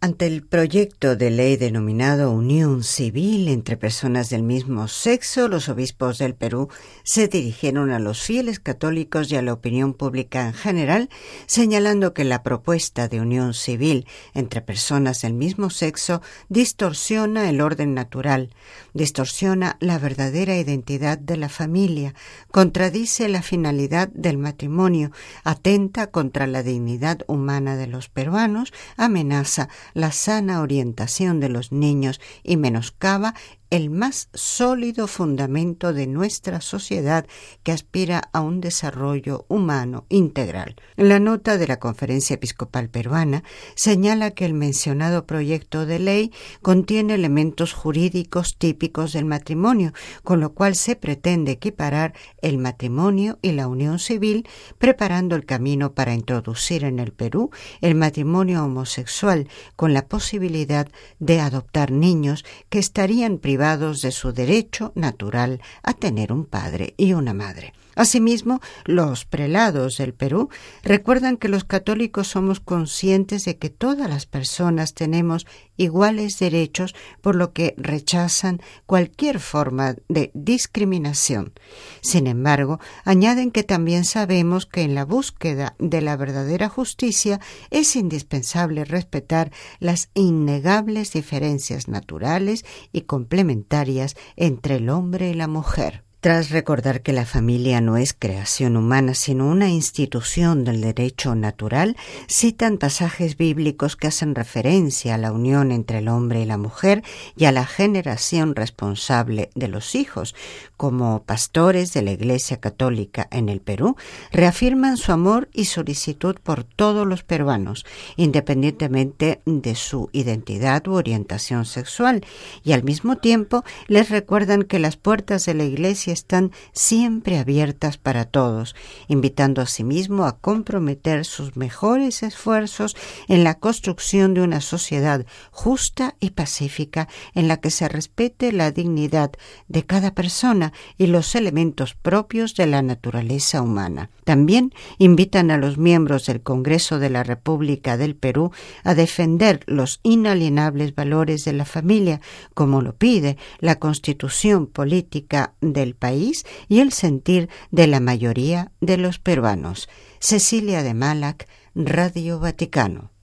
Ante el proyecto de ley denominado Unión Civil entre personas del mismo sexo, los obispos del Perú se dirigieron a los fieles católicos y a la opinión pública en general, señalando que la propuesta de unión civil entre personas del mismo sexo distorsiona el orden natural, distorsiona la verdadera identidad de la familia, contradice la finalidad del matrimonio, atenta contra la dignidad humana de los peruanos, amenaza la sana orientación de los niños y menoscaba el más sólido fundamento de nuestra sociedad que aspira a un desarrollo humano integral. La nota de la Conferencia Episcopal Peruana señala que el mencionado proyecto de ley contiene elementos jurídicos típicos del matrimonio, con lo cual se pretende equiparar el matrimonio y la unión civil, preparando el camino para introducir en el Perú el matrimonio homosexual, con la posibilidad de adoptar niños que estarían privados de su derecho natural a tener un padre y una madre. Asimismo, los prelados del Perú recuerdan que los católicos somos conscientes de que todas las personas tenemos iguales derechos, por lo que rechazan cualquier forma de discriminación. Sin embargo, añaden que también sabemos que en la búsqueda de la verdadera justicia es indispensable respetar las innegables diferencias naturales y complementarias entre el hombre y la mujer. Tras recordar que la familia no es creación humana, sino una institución del derecho natural, citan pasajes bíblicos que hacen referencia a la unión entre el hombre y la mujer y a la generación responsable de los hijos. Como pastores de la Iglesia Católica en el Perú, reafirman su amor y solicitud por todos los peruanos, independientemente de su identidad u orientación sexual, y al mismo tiempo les recuerdan que las puertas de la Iglesia están siempre abiertas para todos, invitando a sí mismo a comprometer sus mejores esfuerzos en la construcción de una sociedad justa y pacífica en la que se respete la dignidad de cada persona y los elementos propios de la naturaleza humana. También invitan a los miembros del Congreso de la República del Perú a defender los inalienables valores de la familia, como lo pide la Constitución Política del país y el sentir de la mayoría de los peruanos. Cecilia de Malac, Radio Vaticano.